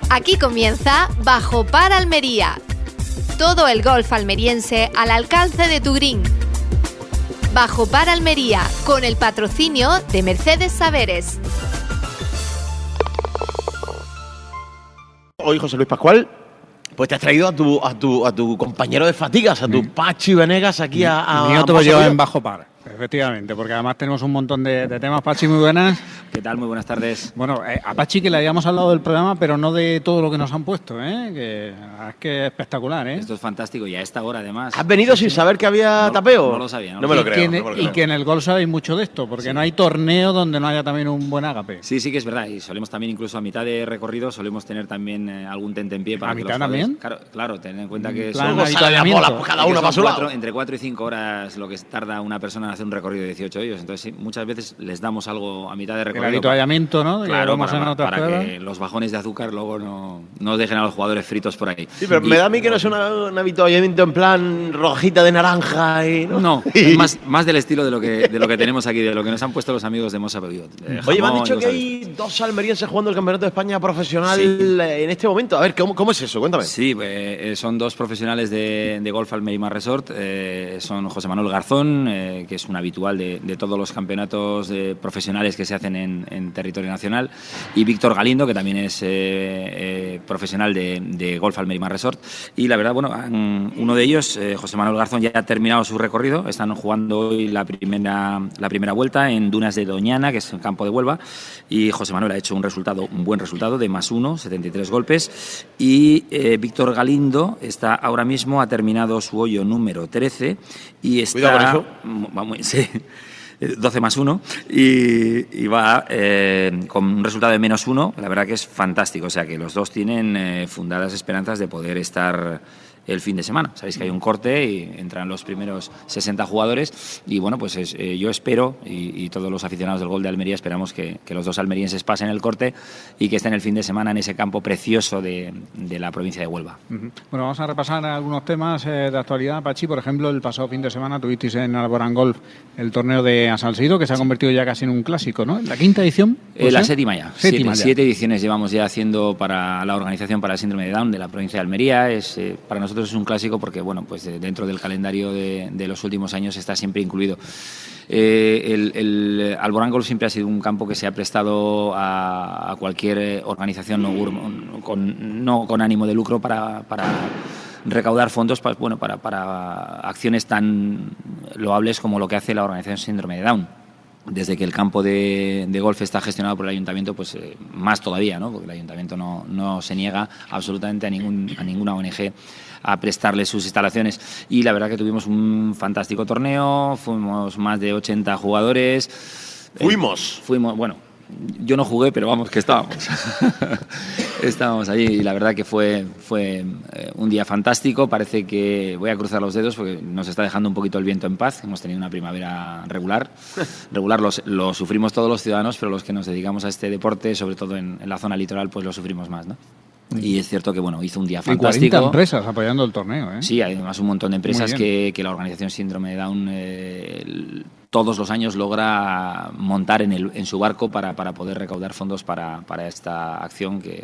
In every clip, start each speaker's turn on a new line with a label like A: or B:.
A: Aquí comienza Bajo Par Almería. Todo el golf almeriense al alcance de tu green. Bajo Par Almería, con el patrocinio de Mercedes Saberes.
B: Hoy, José Luis Pascual, pues te has traído a tu compañero de fatigas, a tu Pachi Venegas aquí a
C: Mío te lo llevo en Bajo Par, efectivamente, porque además tenemos un montón de temas. Pachi, muy buenas.
D: ¿Qué tal? Muy buenas tardes.
C: Bueno, a Pachi que le habíamos hablado del programa, pero no de todo lo que nos han puesto, que es que es espectacular,
D: Esto es fantástico y a esta hora además.
B: ¿Has venido sin saber que había tapeo?
D: No lo sabía.
B: No me lo creo.
C: Y que en el golf sabéis mucho de esto, porque no hay torneo donde no haya también un buen ágape.
D: Sí que es verdad, y solemos también incluso a mitad de recorrido solemos tener también algún tentempié para
C: ¿A
D: que
C: mitad
D: los jugadores,
C: también?
D: Claro, ten en cuenta que
B: ¿Cómo sale la bola? Pues cada uno para su lado.
D: Entre 4 y 5 horas lo que tarda una persona en hacer un recorrido de 18 hoyos. Entonces sí, muchas veces les damos algo a mitad de recorrido.
C: El avituallamiento, ¿no?
D: Claro, para que los bajones de azúcar luego no dejen a los jugadores fritos por ahí.
B: Sí, pero me da a mí que no es un avituallamiento en plan rojita de naranja y...
D: No, es más del estilo de lo que tenemos aquí, de lo que nos han puesto los amigos de Mosa Peugeot.
B: Oye, me han dicho que hay 2 almerienses jugando el Campeonato de España profesional en este momento. A ver, ¿cómo es eso? Cuéntame.
D: Sí, son 2 profesionales de Golf Almería Resort. Son José Manuel Garzón, que es un habitual de todos los campeonatos profesionales que se hacen en territorio nacional, y Víctor Galindo, que también es profesional de Golf Almería Resort. Y la verdad, bueno, uno de ellos, José Manuel Garzón, ya ha terminado su recorrido. Están jugando hoy la primera vuelta en Dunas de Doñana, que es el campo de Huelva, y José Manuel ha hecho un buen resultado de +1, 73 golpes, y Víctor Galindo ha terminado su hoyo número 13 y está...
B: Cuidado con eso.
D: Sí. 12+1 y va con un resultado de -1. La verdad que es fantástico, o sea que los dos tienen fundadas esperanzas de poder estar el fin de semana. Sabéis que hay un corte y entran los primeros 60 jugadores y bueno, pues yo espero y todos los aficionados del Golf de Almería esperamos que los 2 almerienses pasen el corte y que estén el fin de semana en ese campo precioso de la provincia de Huelva.
C: Bueno, vamos a repasar algunos temas de actualidad. Pachi, por ejemplo, el pasado fin de semana tuvisteis en Alborán Golf el torneo de Asalsido, que se ha convertido ya casi en un clásico, ¿no? ¿La 5ª edición?
D: La 7ª ya. 7
C: ya.
D: ediciones llevamos ya haciendo para la organización para el síndrome de Down de la provincia de Almería. Para nosotros es un clásico porque, bueno, pues dentro del calendario de los últimos años está siempre incluido. El Alborán Golf siempre ha sido un campo que se ha prestado a cualquier organización no con ánimo de lucro para recaudar fondos para acciones tan loables como lo que hace la organización Síndrome de Down. Desde que el campo de golf está gestionado por el ayuntamiento, pues más todavía, ¿no? Porque el ayuntamiento no se niega absolutamente a ninguna ONG a prestarle sus instalaciones. Y la verdad que tuvimos un fantástico torneo, fuimos más de 80 jugadores.
B: Fuimos,
D: bueno, yo no jugué, pero vamos, que estábamos. Estábamos allí y la verdad que fue un día fantástico. Parece que voy a cruzar los dedos porque nos está dejando un poquito el viento en paz. Hemos tenido una primavera regular. Regular lo sufrimos todos los ciudadanos, pero los que nos dedicamos a este deporte, sobre todo en la zona litoral, pues lo sufrimos más, ¿no? Y es cierto que bueno, hizo un día fantástico.
C: Y 40 empresas apoyando el torneo, ¿eh?
D: Sí, además un montón de empresas que la organización Síndrome de Down todos los años logra montar en su barco para poder recaudar fondos para esta acción que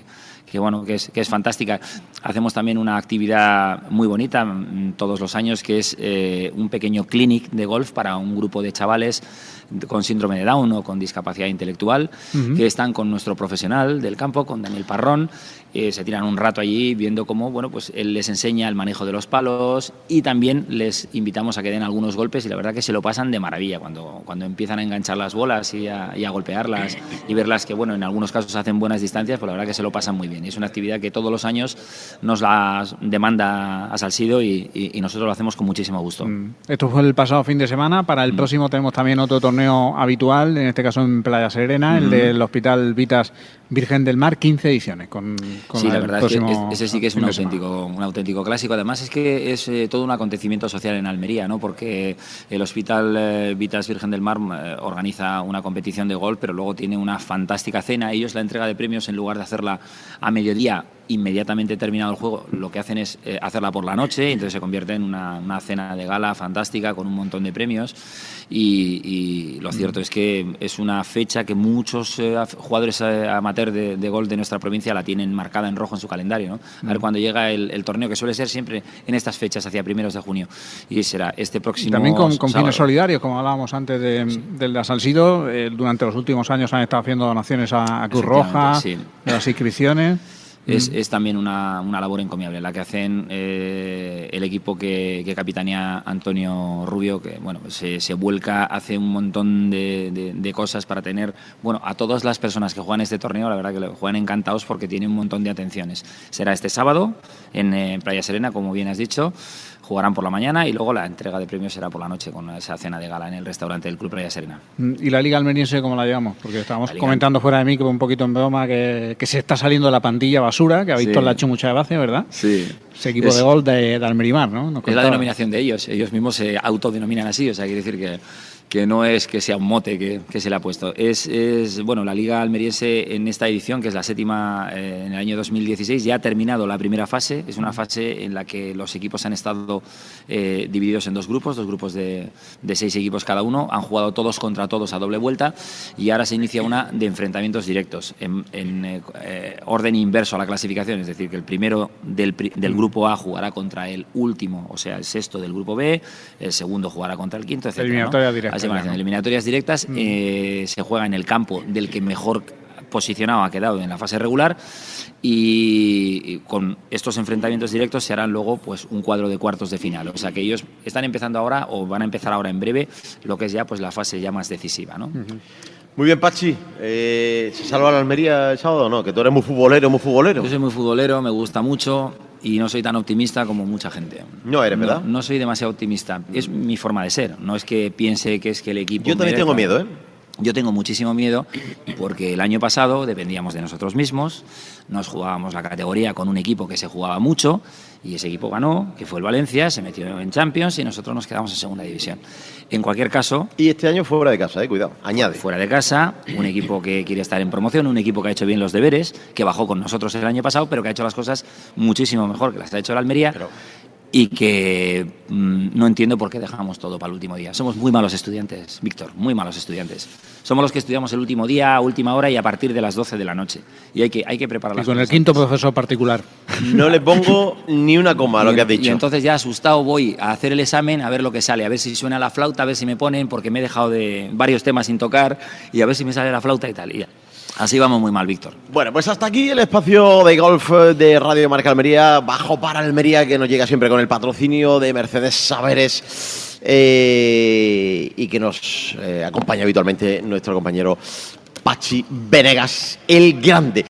D: es fantástica. Hacemos también una actividad muy bonita todos los años, que es un pequeño clinic de golf para un grupo de chavales con síndrome de Down o con discapacidad intelectual, que están con nuestro profesional del campo, con Daniel Parrón. Se tiran un rato allí viendo cómo pues él les enseña el manejo de los palos y también les invitamos a que den algunos golpes y la verdad que se lo pasan de maravilla cuando empiezan a enganchar las bolas y a golpearlas y verlas que en algunos casos hacen buenas distancias, pues la verdad que se lo pasan muy bien. Y es una actividad que todos los años nos la demanda Asalsido y nosotros lo hacemos con muchísimo gusto.
C: Esto fue el pasado fin de semana. Para el próximo tenemos también otro torneo habitual, en este caso en Playa Serena, el del Hospital Vitas Virgen del Mar, 15 ediciones.
D: Sí, la verdad es que ese sí que es un auténtico clásico. Además es que es todo un acontecimiento social en Almería, ¿no? Porque el Hospital Vitas Virgen del Mar organiza una competición de golf, pero luego tiene una fantástica cena. Ellos la entrega de premios, en lugar de hacerla a mediodía, inmediatamente terminado el juego, lo que hacen es hacerla por la noche, y entonces se convierte en una cena de gala fantástica con un montón de premios. Y lo cierto es que es una fecha que muchos jugadores amateur de golf de nuestra provincia la tienen marcada en rojo en su calendario, ¿no? A ver cuando llega el torneo, que suele ser siempre en estas fechas, hacia primeros de junio, y será este próximo.
C: Y también con
D: sábado.
C: fines solidarios, como hablábamos antes del de Asalsido. Durante los últimos años han estado haciendo donaciones a Cruz Roja,
D: sí.
C: De las inscripciones.
D: Es también una labor encomiable la que hacen el equipo que capitanea Antonio Rubio, que bueno, se vuelca, hace un montón de cosas para tener, bueno, a todas las personas que juegan este torneo, la verdad que lo juegan encantados porque tiene un montón de atenciones. Será este sábado en Playa Serena, como bien has dicho. Jugarán por la mañana y luego la entrega de premios será por la noche con esa cena de gala en el restaurante del Club Playa Serena.
C: ¿Y la Liga Almeriense cómo la llevamos? Porque estábamos comentando fuera de micro un poquito en broma que se está saliendo de la pandilla basura, que a Víctor le ha hecho mucha gracia, ¿verdad?
D: Sí.
C: Ese equipo de golf de Almerimar, ¿no?
D: Es la denominación de ellos. Ellos mismos se autodenominan así, o sea, quiere decir que no es que sea un mote que se le ha puesto. Es bueno, la Liga Almeriense en esta edición, que es la 7ª en el año 2016, ya ha terminado la primera fase. Es una fase en la que los equipos han estado divididos en dos grupos de 6 equipos cada uno. Han jugado todos contra todos a doble vuelta y ahora se inicia una de enfrentamientos directos en orden inverso a la clasificación, es decir, que el primero del grupo A jugará contra el último, o sea, el sexto del grupo B, el segundo jugará contra el quinto, etc.
C: Eliminatoria directa.
D: Eliminatorias directas, se juega en el campo del que mejor posicionado ha quedado en la fase regular, y con estos enfrentamientos directos se harán luego pues un cuadro de cuartos de final. O sea que ellos están empezando ahora, o van a empezar ahora en breve, lo que es ya pues la fase ya más decisiva, ¿no?
B: Muy bien, Pachi. ¿Se salva la Almería el sábado o no? Que tú eres muy futbolero.
D: Yo soy muy futbolero, me gusta mucho y no soy tan optimista como mucha gente.
B: No eres, ¿verdad?
D: No soy demasiado optimista. Es mi forma de ser. No es que piense que es que el equipo...
B: Yo también tengo miedo, ¿eh?
D: Yo tengo muchísimo miedo porque el año pasado dependíamos de nosotros mismos, nos jugábamos la categoría con un equipo que se jugaba mucho y ese equipo ganó, que fue el Valencia, se metió en Champions y nosotros nos quedamos en segunda división. En cualquier caso...
B: Y este año fuera de casa, cuidado, añade.
D: Fuera de casa, un equipo que quiere estar en promoción, un equipo que ha hecho bien los deberes, que bajó con nosotros el año pasado, pero que ha hecho las cosas muchísimo mejor que las ha hecho la Almería. Y que no entiendo por qué dejamos todo para el último día. Somos muy malos estudiantes, Víctor, muy malos estudiantes. Somos los que estudiamos el último día, a última hora y a partir de las 12 de la noche. Y hay que preparar las cosas.
C: Y con el quinto profesor particular.
B: No le pongo ni una coma a lo que has dicho.
D: Y entonces ya asustado voy a hacer el examen, a ver lo que sale, a ver si suena la flauta, a ver si me ponen, porque me he dejado de varios temas sin tocar, y a ver si me sale la flauta y tal. Y ya. Así vamos muy mal, Víctor.
B: Bueno, pues hasta aquí el espacio de golf de Radio Marca Almería, Bajo para Almería, que nos llega siempre con el patrocinio de Mercedes Saberes y que nos acompaña habitualmente nuestro compañero Pachi Venegas, el Grande.